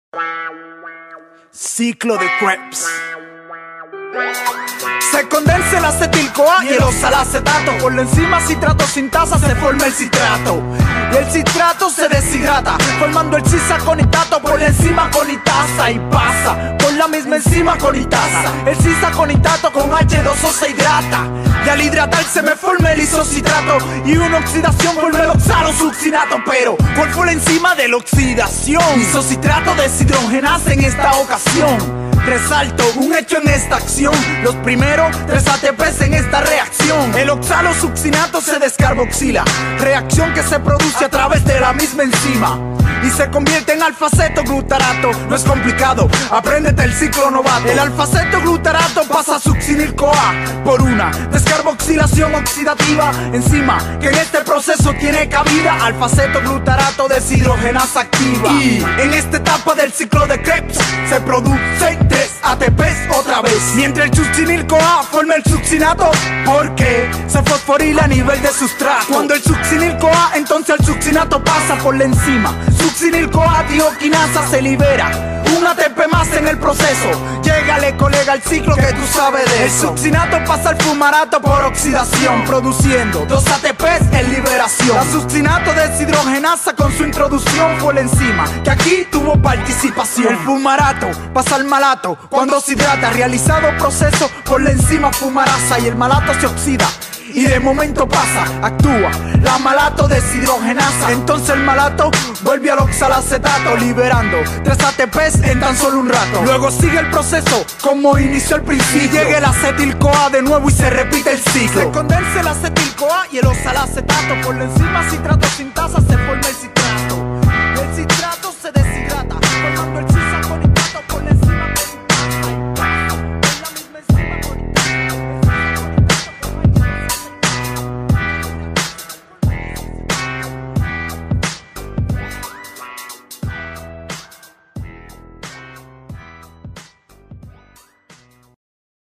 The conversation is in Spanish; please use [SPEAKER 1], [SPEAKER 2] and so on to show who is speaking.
[SPEAKER 1] Ciclo de Krebs. Se condensa el acetil-CoA y el oxalacetato. Por la enzima citrato sintasa se forma el citrato. Y el citrato se deshidrata, formando el cisaconitato por la enzima conitasa. Y pasa por la misma enzima conitasa. El cisaconitato con H2O se hidrata. Y al hidratarse me forma el isocitrato. Y una oxidación forma el oxalosuccinato. Pero, ¿cuál fue la enzima de la oxidación? Isocitrato deshidrogenasa en esta ocasión. Resalto un hecho en esta acción: los primeros 3 ATPs en esta reacción. El oxalosuccinato se descarboxila, reacción que se produce a través de la misma enzima y se convierte en alfa-cetoglutarato. No es complicado, apréndete el ciclo novato. El alfa-cetoglutarato pasa a succinil-CoA por una descarboxilación oxidativa, enzima que en este proceso tiene cabida. Alfa-cetoglutarato deshidrogenasa activa. Y en esta etapa del ciclo de Krebs se producen 3 ATPs otra vez, mientras el succinil-CoA forma el succinato porque se fosforila a nivel de sustrato. Cuando el succinil-CoA, entonces el succinato pasa por la enzima succinil-CoA tioquinasa, se libera un ATP más en el proceso. Llégale, colega, al ciclo que tú sabes de eso. El succinato pasa al fumarato por oxidación, produciendo 2 ATPs en liberación. La succinato deshidrogenasa con su introducción por la enzima que aquí tuvo participación. El fumarato pasa al malato cuando se hidrata, realizado proceso por la enzima fumarasa, y el malato se oxida y de momento pasa, actúa la malato deshidrogenasa. Entonces el malato vuelve al oxalacetato, liberando 3 ATPs en tan solo un rato. Luego sigue el proceso como inició al principio, y llega el acetil-CoA de nuevo y se repite el ciclo. Se condensa el acetil-CoA y el oxalacetato. Por la enzima citrato sintasa se forma el citrato. El citrato se deshidrata.